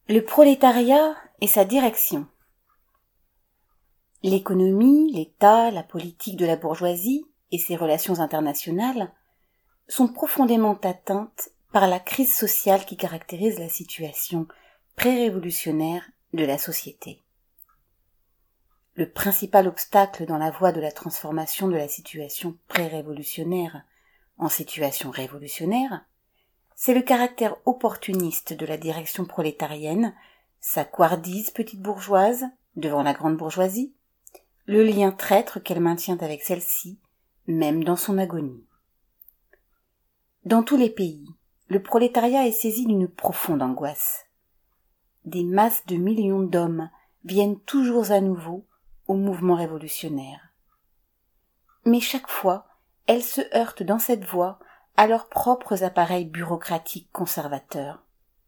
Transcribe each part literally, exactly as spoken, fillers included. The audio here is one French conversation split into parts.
Le prolétariat et sa direction. L'économie, l'État, la politique de la bourgeoisie et ses relations internationales sont profondément atteintes par la crise sociale qui caractérise la situation pré-révolutionnaire de la société. Le principal obstacle dans la voie de la transformation de la situation pré-révolutionnaire en situation révolutionnaire, c'est le caractère opportuniste de la direction prolétarienne, sa couardise petite bourgeoise devant la grande bourgeoisie, le lien traître qu'elle maintient avec celle-ci, même dans son agonie. Dans tous les pays, le prolétariat est saisi d'une profonde angoisse. Des masses de millions d'hommes viennent toujours à nouveau au mouvement révolutionnaire. Mais chaque fois, elles se heurtent dans cette voie à leurs propres appareils bureaucratiques conservateurs.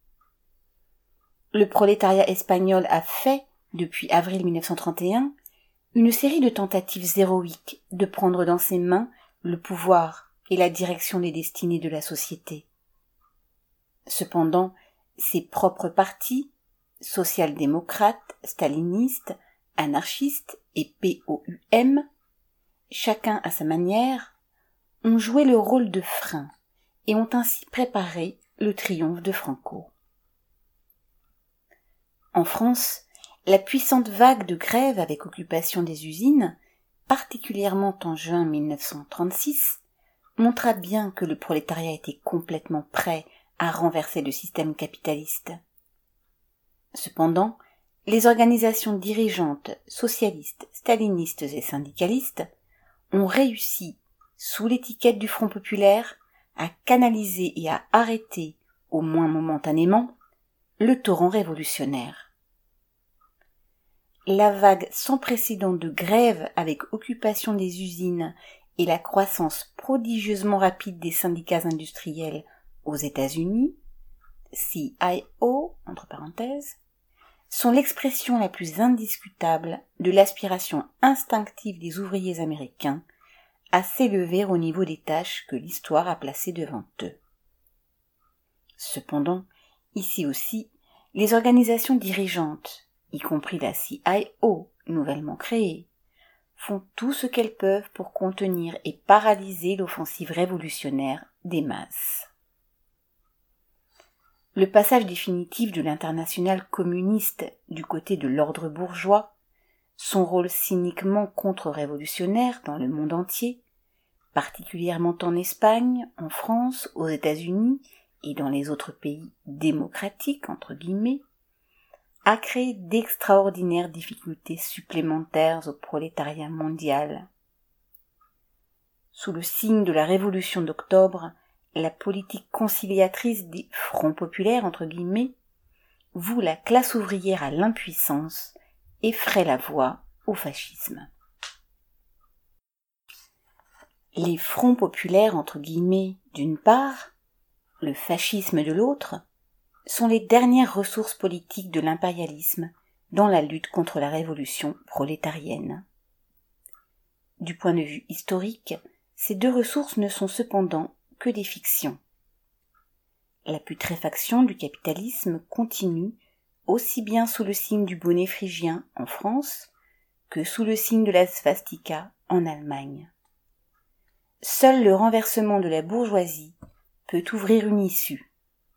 Le prolétariat espagnol a fait, depuis avril mille neuf cent trente et un, une série de tentatives héroïques de prendre dans ses mains le pouvoir et la direction des destinées de la société. Cependant, ses propres partis, social-démocrates, stalinistes, anarchistes et P O U M, chacun à sa manière, ont joué le rôle de frein et ont ainsi préparé le triomphe de Franco. En France, la puissante vague de grève avec occupation des usines, particulièrement en juin mille neuf cent trente-six, montra bien que le prolétariat était complètement prêt à renverser le système capitaliste. Cependant, les organisations dirigeantes socialistes, stalinistes et syndicalistes ont réussi, sous l'étiquette du Front populaire, à canaliser et à arrêter, au moins momentanément, le torrent révolutionnaire. La vague sans précédent de grève avec occupation des usines et la croissance prodigieusement rapide des syndicats industriels aux États-Unis, C I O, entre parenthèses, sont l'expression la plus indiscutable de l'aspiration instinctive des ouvriers américains à s'élever au niveau des tâches que l'histoire a placées devant eux. Cependant, ici aussi, les organisations dirigeantes, y compris la C I O nouvellement créée, font tout ce qu'elles peuvent pour contenir et paralyser l'offensive révolutionnaire des masses. Le passage définitif de l'internationale communiste du côté de l'ordre bourgeois, son rôle cyniquement contre-révolutionnaire dans le monde entier, particulièrement en Espagne, en France, aux États-Unis et dans les autres pays démocratiques, entre guillemets, a créé d'extraordinaires difficultés supplémentaires au prolétariat mondial. Sous le signe de la Révolution d'octobre, la politique conciliatrice des fronts populaires, entre guillemets, voue la classe ouvrière à l'impuissance et fraie la voie au fascisme. Les fronts populaires, entre guillemets, d'une part, le fascisme de l'autre, sont les dernières ressources politiques de l'impérialisme dans la lutte contre la révolution prolétarienne. Du point de vue historique, ces deux ressources ne sont cependant que des fictions. La putréfaction du capitalisme continue aussi bien sous le signe du bonnet phrygien en France que sous le signe de la svastika en Allemagne. Seul le renversement de la bourgeoisie peut ouvrir une issue.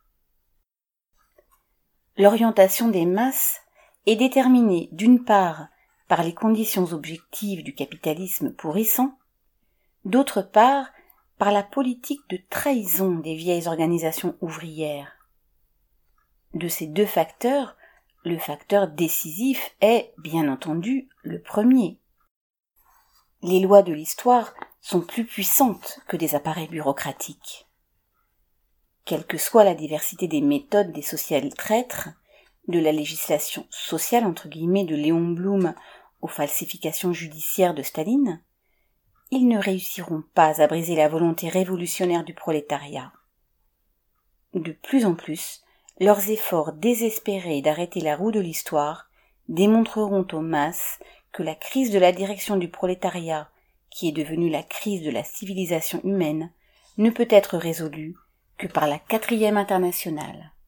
L'orientation des masses est déterminée d'une part par les conditions objectives du capitalisme pourrissant, d'autre part par la politique de trahison des vieilles organisations ouvrières. De ces deux facteurs, le facteur décisif est, bien entendu, le premier. Les lois de l'histoire sont plus puissantes que des appareils bureaucratiques. Quelle que soit la diversité des méthodes des social-traîtres, de la législation sociale entre guillemets de Léon Blum aux falsifications judiciaires de Staline, ils ne réussiront pas à briser la volonté révolutionnaire du prolétariat. De plus en plus, leurs efforts désespérés d'arrêter la roue de l'histoire démontreront aux masses que la crise de la direction du prolétariat, qui est devenue la crise de la civilisation humaine, ne peut être résolue que par la quatrième internationale.